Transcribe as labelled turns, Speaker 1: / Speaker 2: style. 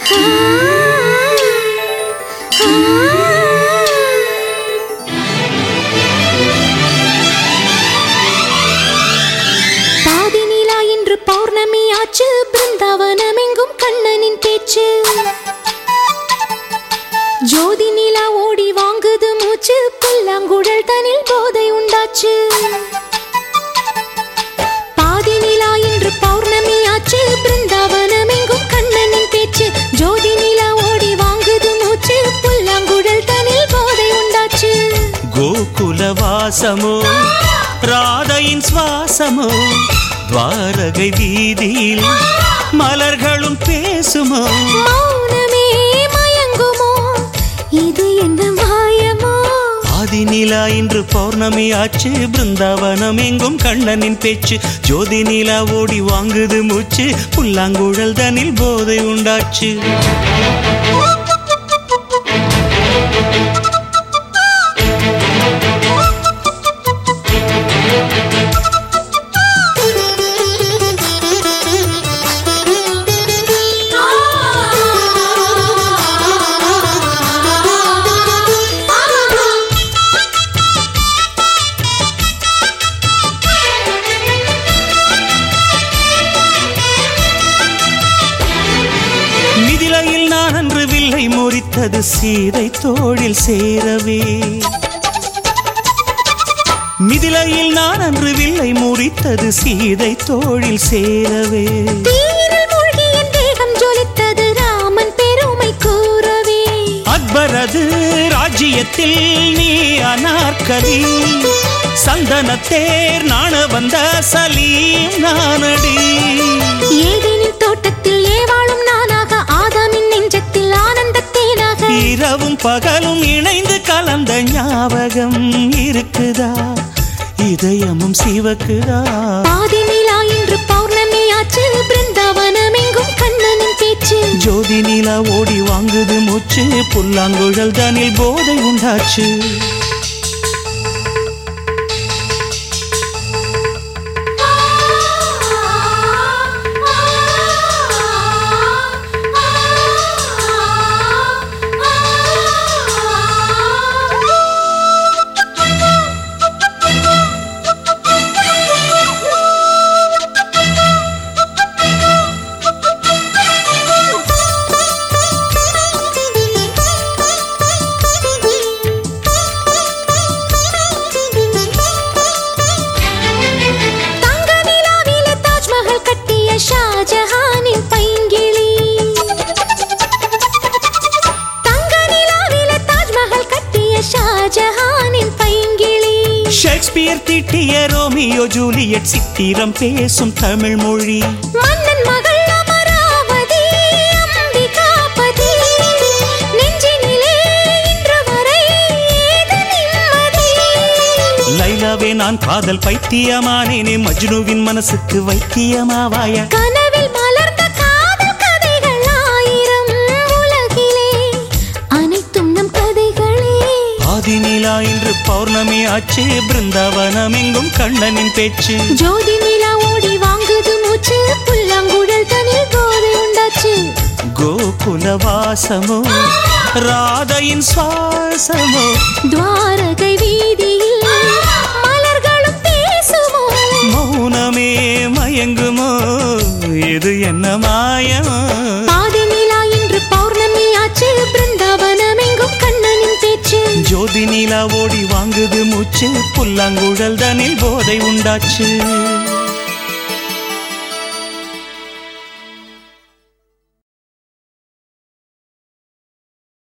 Speaker 1: பாதி நிலா இன்று பௌர்ணமி ஆச்சு, பிருந்தாவனம் எங்கும் கண்ணனின் பேச்சு. ஜோதி நிலா ஓடி வாங்குது மூச்சு, புல்லாங்குழல் தனில் போதை உண்டாச்சு. பாதி நிலா இன்று பௌர்ணமி ஆச்சு, பிருந்தாவனம் எங்கும் கண்ணனின் பேச்சு. ஜோதி நிலா ஓடி வாங்குது மூச்சு, புல்லாங்குழல் தனில் போதை உண்டாச்சு.
Speaker 2: கோகுல வாசமோ ராதையின் சுவாசமோ, துவாரகை வீதியில் மலர்களும் பேசுமோ.
Speaker 1: மௌனமே மயங்குமோ, இது என்ன மாயமோ?
Speaker 2: ஆதி நிலா இன்று பௌர்ணமி ஆச்சு, பிருந்தாவனம் எங்கும் கண்ணனின் பேச்சு. ஜோதி நிலா ஓடி வாங்குது மூச்சு, புல்லாங்குழல் தனில் போதை உண்டாச்சு. மிதிலையில் நான் அன்று வில்லை முறித்தது சீதை தோளில் சேரவே. மிதிலையில் நான் அன்று வில்லை முறித்தது சீதை தோளில் சேரவே.
Speaker 1: தீரில் மூழ்கி என் தேகம் ஜொலித்தது ராமன் பெருமை கூறவே.
Speaker 2: அக்பரது ராஜ்யத்தில் நீ அனார்கலி, சந்தனத்தேர் நாண வந்த சலீம் நானடி.
Speaker 1: ஏதேனின் தோட்டத்தில் ஏவாளும் நானாக, ஆதாமின் நெஞ்சத்தில் ஆனந்தத்தேனாக.
Speaker 2: இரவும் பகலும் இணைந்து கலந்த ஞாபகம் இருக்குதா, இதயமும் சிவக்குதா.
Speaker 1: பாதி நிலா இன்று பௌர்ணமி ஆச்சு, பிருந்தாவனம் எங்கும் கண்ணனின் பேச்சு.
Speaker 2: ஜோதி நிலா ஓடி வாங்குது மூச்சு, புல்லாங்குழல் தனில் போதை உண்டாச்சு.
Speaker 1: ஷாஜஹானின் பைங்கிளி. தங்க நிலாவில தாஜ்மஹல் கட்டிய ஷாஜஹானின் பைங்கிளி.
Speaker 2: ஷேக்ஸ்பியர் தீட்டிய ரோமியோ ஜூலியட் சித்திரம் பேசும் தமிழ் மொழி.
Speaker 1: மன்னன் மகள் அமராவதி அம்பிகாபதி, நெஞ்சினிலே இன்று வரை ஏது நிம்மதி.
Speaker 2: லைலாவே நான் காதல் பைத்தியமானேனே, மஜ்னுவின் மனசுக்கு வைத்தியமாவாயா.
Speaker 1: கனவில் மலர்ந்த காதல் கதைகள் ஆயிரம், உலகிலே அனைத்தும் நம் கதைகளே.
Speaker 2: ஆதி நிலா இன்று பௌர்ணமி ஆச்சு, பிருந்தாவனம் எங்கும் கண்ணனின் பேச்சு.
Speaker 1: ஜோதி நிலா ஓடி வாங்குது மூச்சு, புல்லாங்குழல் தனில் போதை உண்டாச்சு.
Speaker 2: கோகுல வாசமோ ராதையின் சுவாசமோ,
Speaker 1: துவாரகை வீதியில் மலர்களும் பேசுமோ.
Speaker 2: மௌனமே மயங்குமோ, இது என்ன மாயமோ?
Speaker 1: பாதி நிலா இன்று பௌர்ணமி ஆச்சு, பிருந்தாவனம் எங்கும் கண்ணனின் பேச்சு.
Speaker 2: ஜோதி நிலா ஓடி வாங்குது மூச்சு, புல்லாங்குழல் தனில் போதை உண்டாச்சு.